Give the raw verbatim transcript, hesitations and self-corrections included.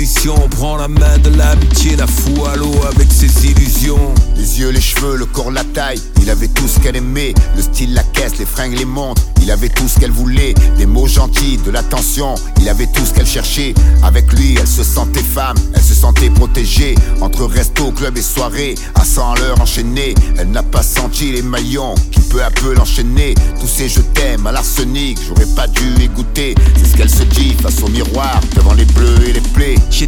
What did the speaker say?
définition. On prend la main de l'amitié, la fout à l'eau avec ses illusions. Les yeux, les cheveux, le corps, la taille, il avait tout ce qu'elle aimait. Le style, la caisse, les fringues, les montres, il avait tout ce qu'elle voulait. Des mots gentils, de l'attention, il avait tout ce qu'elle cherchait. Avec lui, elle se sentait femme, elle se sentait protégée. Entre resto, club et soirée, à cent à l'heure enchaînée. Elle n'a pas senti les maillons qui peu à peu l'enchaînaient. Tous ces je t'aime à l'arsenic, j'aurais pas dû y goûter. C'est ce qu'elle se dit face au miroir, devant les bleus et les plaies.